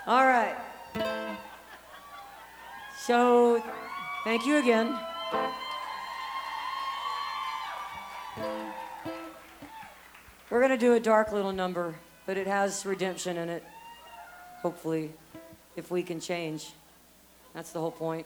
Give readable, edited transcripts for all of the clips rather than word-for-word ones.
All right. So, thank you again. We're going to do a dark little number, but it has redemption in it, hopefully, if we can change. That's the whole point.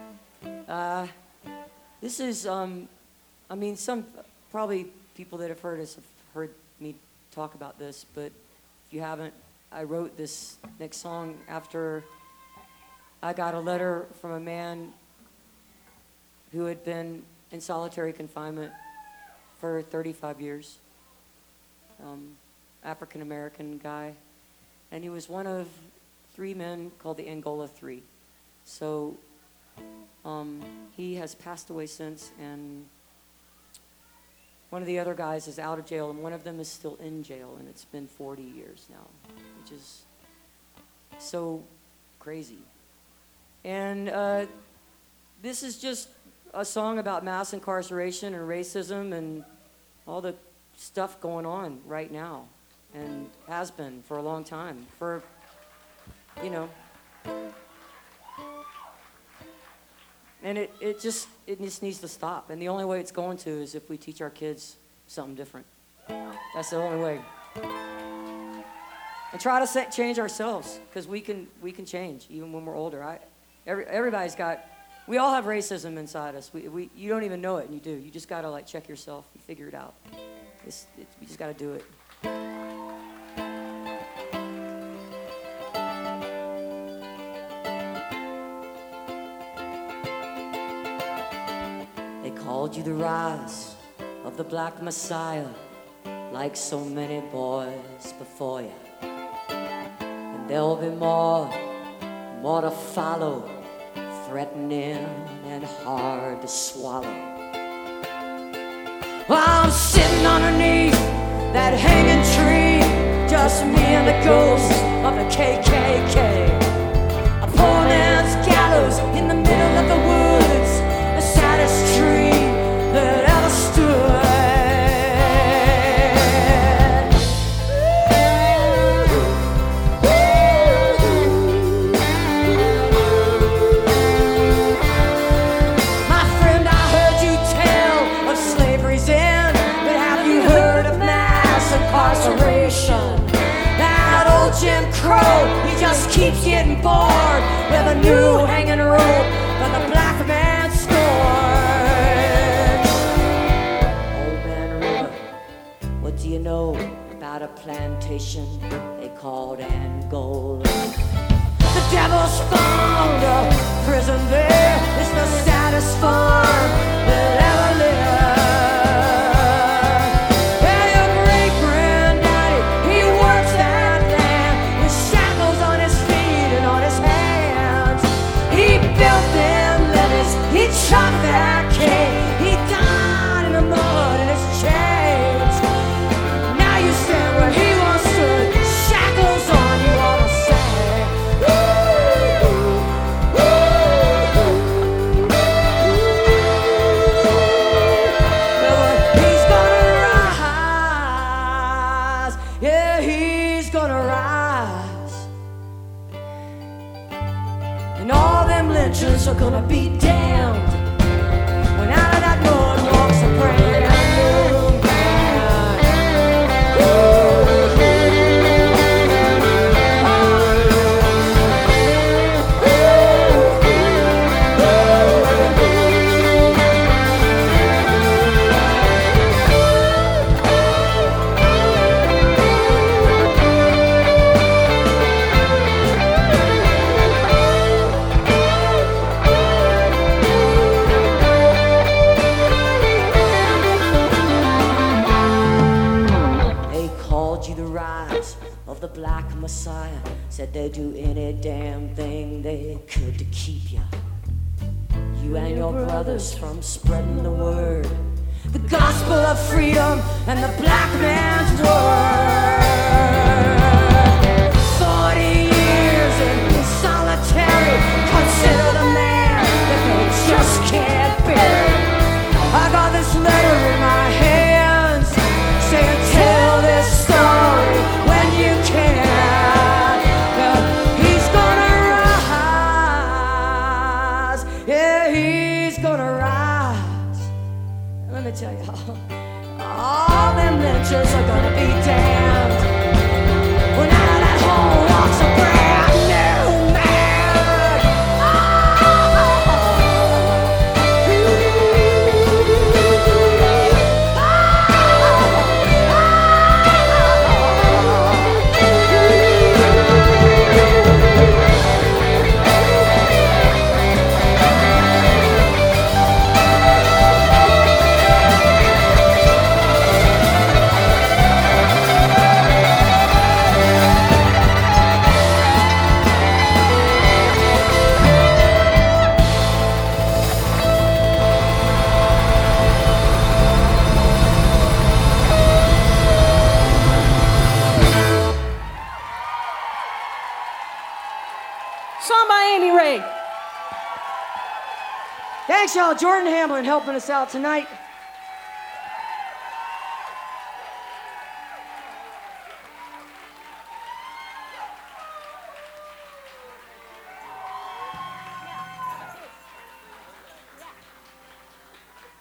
This is, I mean, some probably people that have heard us have heard me talk about this, but if you haven't, I wrote this next song after I got a letter from a man who had been in solitary confinement for 35 years. African-American guy. And he was one of 3 men called the Angola Three. So he has passed away since, and one of the other guys is out of jail, and one of them is still in jail, and it's been 40 years now, which is so crazy. And this is just a song about mass incarceration and racism and all the stuff going on right now, and has been for a long time, for, you know. And it just needs to stop. And the only way it's going to is if we teach our kids something different. That's the only way. And try to change ourselves, because we can change even when we're older. Everybody's got, we all have racism inside us. You don't even know it, and you do. You just gotta like check yourself and figure it out. We just gotta do it. They called you the rise of the Black Messiah, like so many boys before you. And there'll be more to follow, threatening and hard to swallow. I'm sitting underneath that hanging tree, just me and the ghost of the KKK. A poor man's gallows in the middle of the woods, the saddest tree that ever stood. My friend, I heard you tell of slavery's end, but have you heard of mass incarceration? That old Jim Crow, he just keeps getting bored with a new hanging rope for the black man's scorn. Old Man River, what do you know about a plantation they called Angola? The devil's found a prison there. It's the saddest farm that ever lived. And your great-granddaddy, he works that land with shackles on his feet and on his hands. He built them levees, he chopped that cane, he died in the mud in his chains. Now you stand where he once stood, shackles on you all the same. He's gonna rise, yeah, he's gonna rise. And all them lynchers are gonna be damned when out of that mud walks a brand new man. They called you the rise of the Black Messiah, said they'd do any damn thing they could to keep you and your brothers from spreading the word, the gospel of freedom and the black man's word. 40 years in solitary, consider the man that they just can't bear. I got this letter in my hands saying, tell this story when you can. He's tell you, all them lynchers are gonna be damned. When out of that hole walks a brand new man. Song by Amy Ray. Thanks, y'all. Jordan Hamlin helping us out tonight.